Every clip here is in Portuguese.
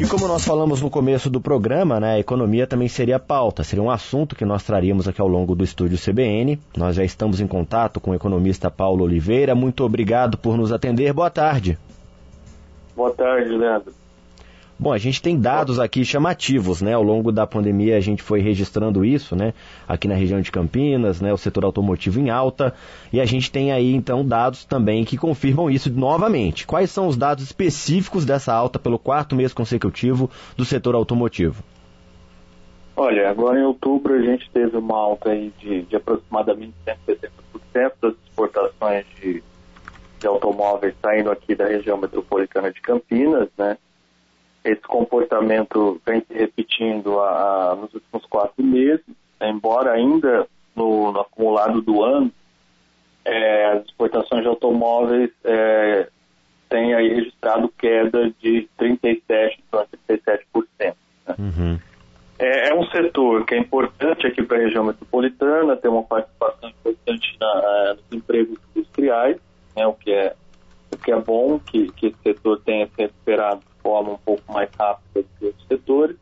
como nós falamos no começo do programa, né, a economia também seria pauta, seria um assunto que nós traríamos aqui ao longo do Estúdio CBN. Nós já estamos em contato com o economista Paulo Oliveira. Muito obrigado por nos atender. Boa tarde. Boa tarde, Leandro. Bom, a gente tem dados aqui chamativos, né? Ao longo da pandemia a gente foi registrando isso, né? Aqui na região de Campinas, né? O setor automotivo em alta. E a gente tem aí, então, dados também que confirmam isso novamente. Quais são os dados específicos dessa alta pelo 4º mês consecutivo do setor automotivo? Olha, agora em outubro a gente teve uma alta aí de aproximadamente 170% das exportações de automóveis saindo aqui da região metropolitana de Campinas, né? Esse comportamento vem se repetindo nos últimos 4 meses, embora ainda no acumulado do ano, as exportações de automóveis tenham aí registrado queda de 37%, então 37%. Né? Uhum. É um setor que é importante aqui para a região metropolitana, tem uma participação importante nos empregos industriais, né, o que é bom que esse setor tenha se recuperado de forma um pouco mais rápida do que outros setores.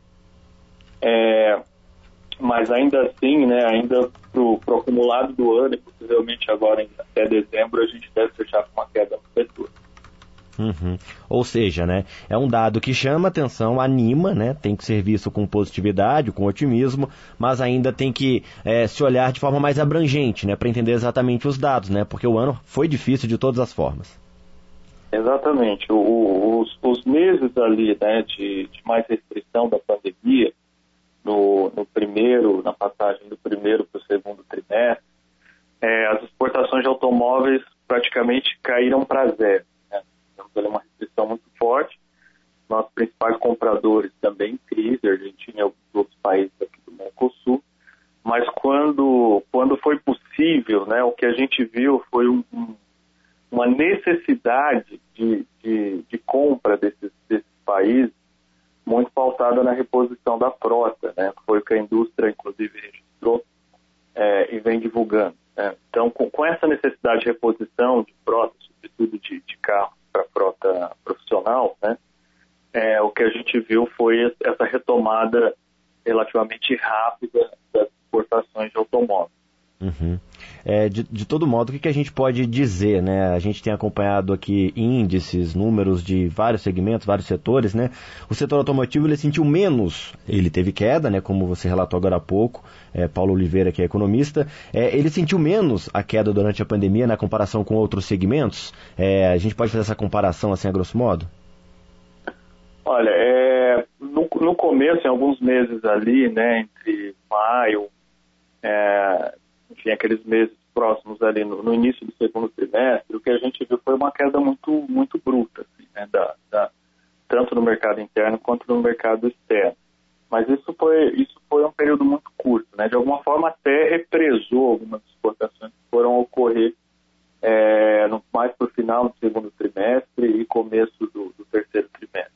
Mas ainda assim, né, ainda pro acumulado do ano, e possivelmente agora até dezembro, a gente deve fechar com uma queda no setor. Uhum. Ou seja, né, é um dado que chama atenção, anima, né, tem que ser visto com positividade, com otimismo, mas ainda tem que se olhar de forma mais abrangente, né, para entender exatamente os dados, né, porque o ano foi difícil de todas as formas. Exatamente. Os meses ali, né, de mais restrição da pandemia, na passagem do primeiro para o segundo trimestre, as exportações de automóveis praticamente caíram para zero. Né? Temos ali uma restrição muito forte. Nossos principais compradores também em crise, a Argentina e alguns outros países aqui do Mercosul. Mas quando foi possível, né, o que a gente viu foi uma necessidade de compra desses países muito pautada na reposição da frota, né? Foi o que a indústria, inclusive, registrou e vem divulgando. Né? Então, com essa necessidade de reposição de frota, sobretudo de carros para frota profissional, né? O que a gente viu foi essa retomada relativamente rápida das exportações de automóveis. Uhum. De todo modo, o que a gente pode dizer, né? A gente tem acompanhado aqui índices, números de vários segmentos, vários setores, né? O setor automotivo, ele sentiu menos, ele teve queda, né? Como você relatou agora há pouco, Paulo Oliveira, que é economista, ele sentiu menos a queda durante a pandemia na comparação com outros segmentos? A gente pode fazer essa comparação assim, a grosso modo? Olha, no começo, em alguns meses ali, né? Entre maio, enfim, aqueles meses próximos ali no início do segundo trimestre, o que a gente viu foi uma queda muito, muito bruta, assim, né, tanto no mercado interno quanto no mercado externo. Mas isso foi um período muito curto, né? De alguma forma até represou algumas exportações que foram ocorrer mais para o final do segundo trimestre e começo do terceiro trimestre.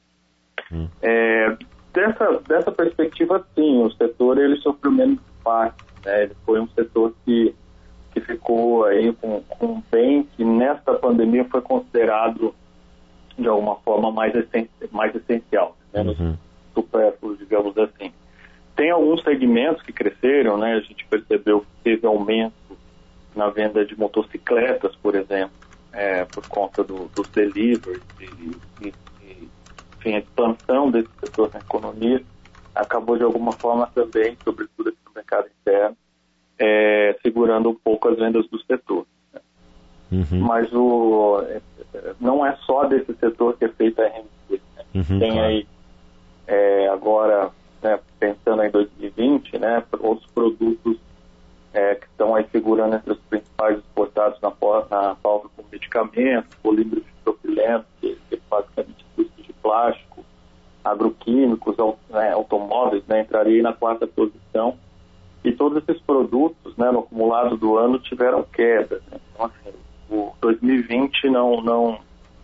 Dessa perspectiva, sim, o setor ele sofreu menos impacto. Ele foi um setor que ficou aí com um bem que nesta pandemia foi considerado de alguma forma mais essencial, menos supérfluo, digamos assim. Tem alguns segmentos que cresceram, né? A gente percebeu que teve aumento na venda de motocicletas, por exemplo, por conta dos deliveries e enfim, a expansão desse setor na economia acabou de alguma forma também, sobretudo aqui no mercado interno, segurando um pouco as vendas do setor. Né? Uhum. Mas não é só desse setor que é feita a RMC. Né? Tem claro. aí, agora, né, pensando em 2020, né, outros produtos que estão aí figurando entre os principais exportados na pauta como medicamentos, polímeros de propileno, que é basicamente indústria de plástico, agroquímicos, automóveis, né, entraria na 4ª posição. E todos esses produtos, né, no acumulado do ano, tiveram queda. Né? Então, assim, o 2020 não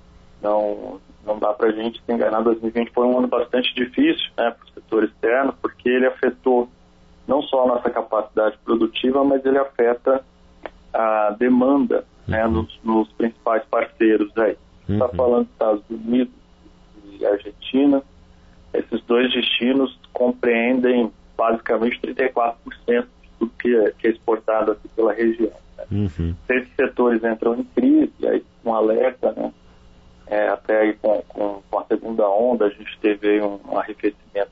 dá para a gente se enganar. 2020 foi um ano bastante difícil, né, para o setor externo, porque ele afetou não só a nossa capacidade produtiva, mas ele afeta a demanda, né, nos principais parceiros aí. Está falando dos Estados Unidos e Argentina. Esses dois destinos compreendem basicamente 34% de tudo que é exportado aqui pela região. Uhum. Esses setores entram em crise, aí um alerta, né? Até aí com a segunda onda a gente teve aí um arrefecimento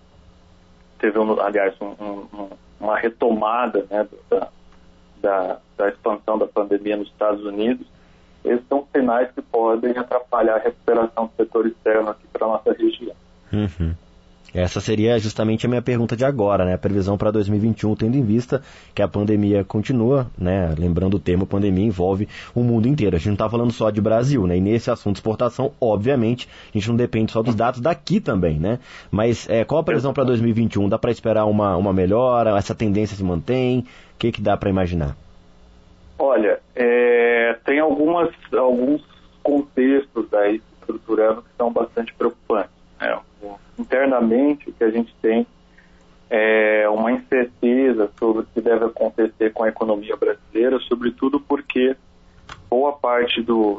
uma retomada, né, da expansão da pandemia nos Estados Unidos. Esses são sinais que podem atrapalhar a recuperação do setor externo aqui para a nossa região. Uhum. Essa seria justamente a minha pergunta de agora, né? A previsão para 2021, tendo em vista que a pandemia continua, né? Lembrando o termo, pandemia envolve o mundo inteiro. A gente não está falando só de Brasil, né? E nesse assunto de exportação, obviamente, a gente não depende só dos dados daqui também, né? Mas qual a previsão para 2021? Dá para esperar uma melhora? Essa tendência se mantém? O que dá para imaginar? Olha, tem alguns contextos aí estruturando que são bastante preocupantes, né? Internamente, o que a gente tem é uma incerteza sobre o que deve acontecer com a economia brasileira, sobretudo porque boa parte do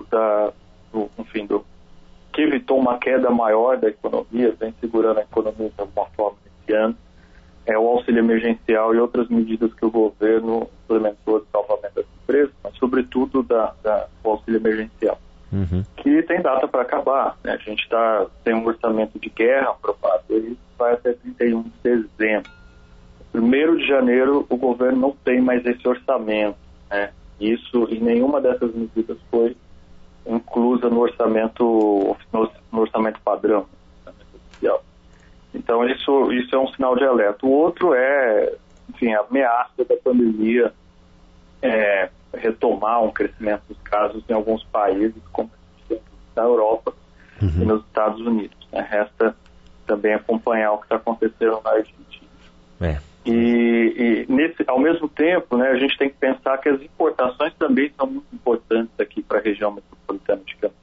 que evitou uma queda maior da economia, vem segurando a economia de alguma forma esse ano, é o auxílio emergencial e outras medidas que o governo implementou de salvamento das empresas, mas sobretudo do auxílio emergencial. Uhum. Que tem data para acabar, né? A gente tem um orçamento de guerra aprovado, ele vai até 31 de dezembro. 1º de janeiro o governo não tem mais esse orçamento, né? Isso, e nenhuma dessas medidas foi inclusa no orçamento padrão, no orçamento oficial. Então isso é um sinal de alerta. O outro a ameaça da pandemia retomar um crescimento dos casos em alguns países, como na Europa e nos Estados Unidos, né? Resta também acompanhar o que está acontecendo na Argentina. E ao mesmo tempo, né, a gente tem que pensar que as importações também são muito importantes aqui para a região metropolitana de Campinas.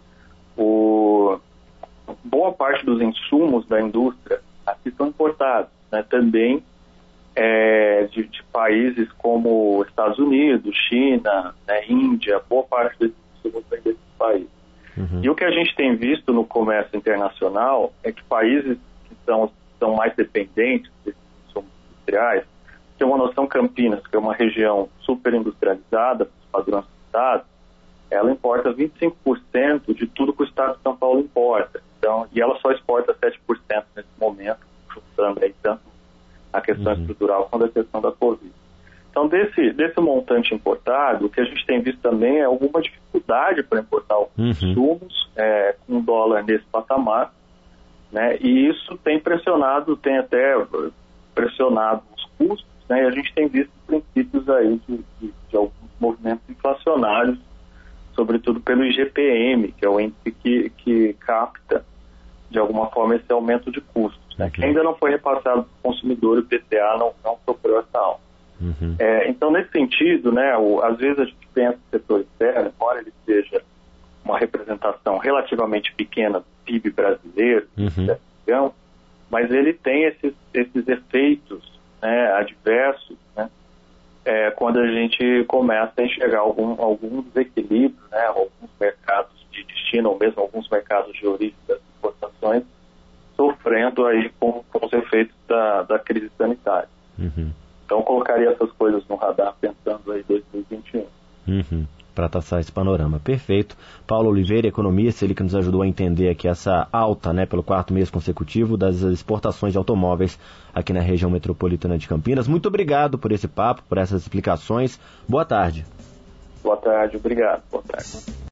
Boa parte dos insumos da indústria aqui são importados, né? Também de países como Estados Unidos, China, né, Índia, boa parte desses insumos vem desses países. Uhum. E o que a gente tem visto no comércio internacional é que países que são mais dependentes desses insumos industriais, tem uma noção, Campinas, que é uma região super industrializada, padrões do Estado, ela importa 25% de tudo que o Estado de São Paulo importa. Então, e ela só exporta 7% nesse momento, juntando aí tanto a questão estrutural quanto a questão da Covid. Então, desse montante importado, o que a gente tem visto também é alguma dificuldade para importar alguns insumos com o dólar nesse patamar, né? E isso tem até pressionado os custos, né? E a gente tem visto princípios aí de alguns movimentos inflacionários, sobretudo pelo IGPM, que é o índice que capta, de alguma forma, esse aumento de custos, né? Que ainda não foi repassado para o consumidor, e o IPCA não sofreu essa alta. Então, nesse sentido, né, às vezes a gente pensa no setor externo, embora ele seja uma representação relativamente pequena do PIB brasileiro, mas ele tem esses efeitos, né, adversos, né, quando a gente começa a enxergar algum desequilíbrio, né, alguns mercados de destino, ou mesmo alguns mercados de origem das exportações, sofrendo aí com os efeitos da crise sanitária. Então, eu colocaria essas coisas no radar pensando aí em 2021. Para traçar esse panorama. Perfeito. Paulo Oliveira, economista, ele que nos ajudou a entender aqui essa alta, né, pelo 4º mês consecutivo das exportações de automóveis aqui na região metropolitana de Campinas. Muito obrigado por esse papo, por essas explicações. Boa tarde. Boa tarde, obrigado. Boa tarde.